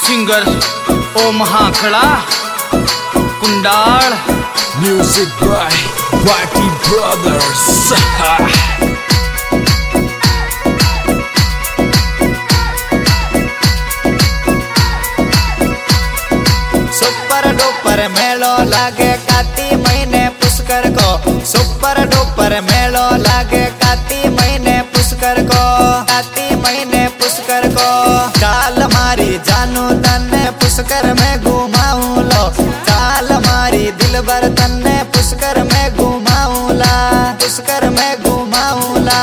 Singer ओ महाखड़ा कुंडाल music by party brothers. Super duper मेलो लागे काती महीने पुष्कर को, सुपर डुपर मेलो लागे काती महीने पुष्कर को, काती महीने पुष्कर को। चाल मारी जानू तन्ने पुष्कर में घुमाऊं लो, चाल मारी दिल भर तन्ने पुष्कर में घुमाऊं ला, पुष्कर में घुमाऊं ला।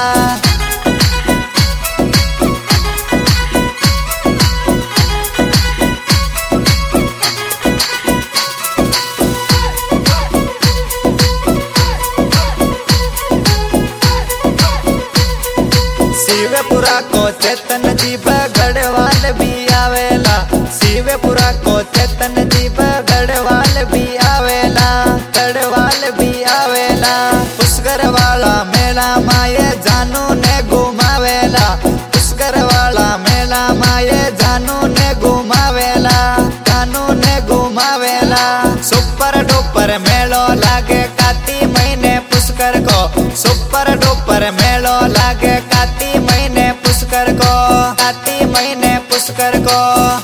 शिवपुरा को चेतन जी गढ़वाल भी आवेला, शिवपुरा को चेतन जी गढ़वाल भी आवेला, गढ़वाल भी आवेला। पुष्कर वाला मेला माये जानू ने घुमावेला, पुष्कर वाला मेला माये जानू ने घुमावेला, जानू ने घुमावेला। सुपर डुपर मेलो लागे काती महीने पुष्कर को, सुपर डुपर मेलो लागे काती महीने पुष्कर को, काती महीने पुष्कर को।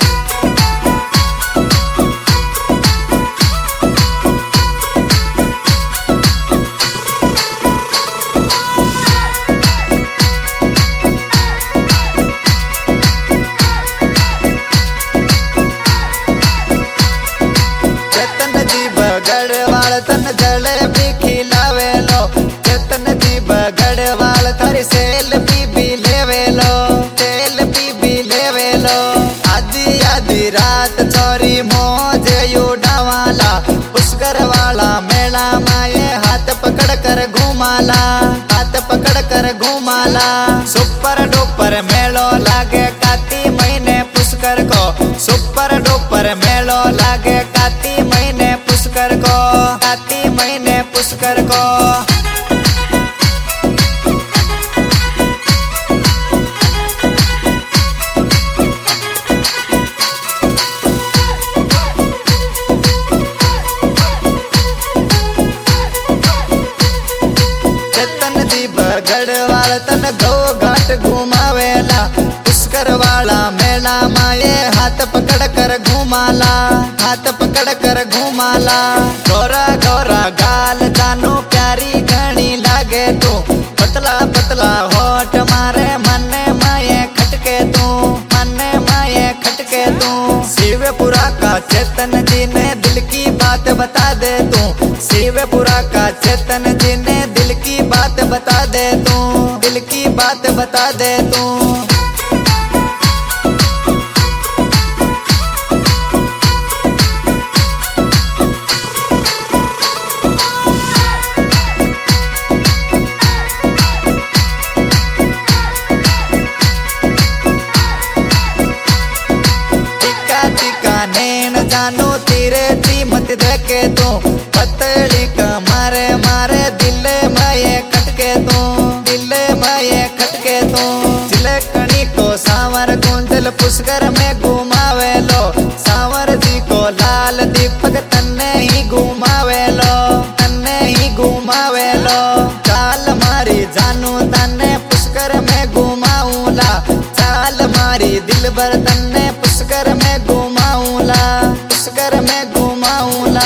चेतन जी गढ़वाल तन जलेबी खिलावे लो, चेतन जी गढ़वाल थारी सेल्फी भी लेवे लो, सेल्फी भी लेवे लो। आधी आधी रात छोरी मौज उड़ावाला, पुष्कर वाला मेला माये हाथ पकड़ कर घुमाला, हाथ पकड़ कर घुमाला। सुपर डुपर मेलो लागे काती महीने पुष्कर को, सुपर डुपर मेलो लागे काती महीने पुष्कर को, काती महीने पुष्कर को। चेतन जी गढ़वाल तन गौ घाट घुमावेला, पुष्कर वाला मेला माये हाथ पकड़ कर घुमाला, हाथ पकड़ कर घुमाला। गोरा गोरा गाल जानू प्यारी घनी लागे तू, पतला पतला होठ मारे मन्ने माये खटके तू, मन्ने माये खटके तू। शिवपुरा का चेतन जी ने दिल की बात बता दे तू, शिवपुरा का चेतन जी ने दिल की बात बता दे तू, दिल की बात बता दे तू। जानू तेरे दी मत देखे तू, पतली कमरे मारे दिल माये खटके तू, दिल माये खटके तू। चिलकनी को सांवर गुंजल पुष्कर में घुमावे लो, सांवर जी को लाल दीपक तन्ने ही घुमावे लो, तन्ने ही घुमावे लो। चाल मारी जानू तन्ने पुष्कर में घुमाऊला, चाल मारी दिल भर तन्ने पुष्कर में घुमाऊला, पुष्कर में घुमाऊला।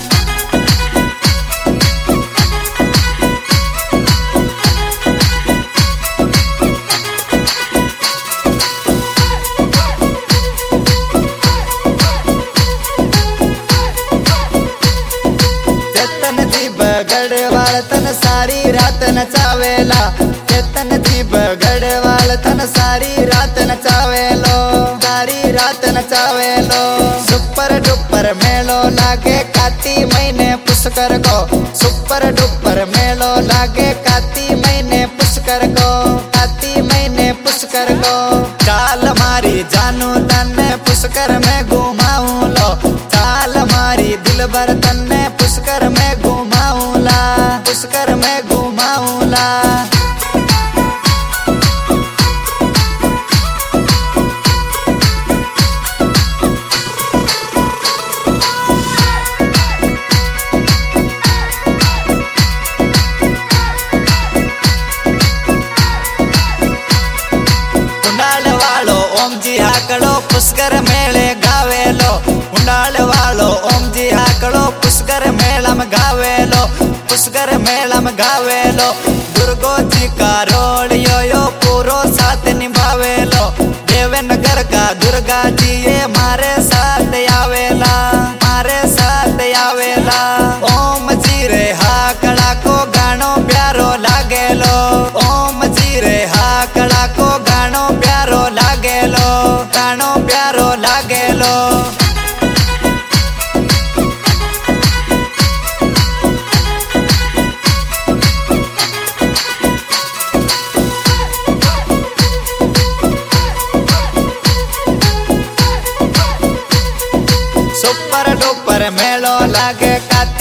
चेतन जी गढ़वाल तन सारी रात नचावेला, चेतन जी गढ़वाल तन सारी रात नचावेलो, सारी रात नचावेलो। सुपर डुपर मेलो लागे काती महीने पुष्कर को, सुपर डुपर मेलो लागे काती महीने पुष्कर को, काती महीने पुष्कर को। चाल मारी जानू तन्ने पुष्कर में घुमाऊं लो, चाल मारी दिल भर तन्ने पुष्कर में घुमाऊंला, पुष्कर में घुमाऊंला। वालो ओम जी हाकड़ो पुष्कर मेले गावेलो उंडाल वालो ओम जी हाकड़ो पुष्कर मेला में गावेलो पुष्कर मेला में गावेलो दुर्गो जी का रोल यो पूरो साथ निभावेलो देवनगर का दुर्गा जी ये मारे साथ आवेला मारे साथ आवेला ओम जी रे हाकड़ा को गानो प्यारो लागेलो ओम जी रे हाकड़ा को गानो प्यारो लागेलो गानो प्यारो लागेलो सुपर डुपर मेलो लागे काते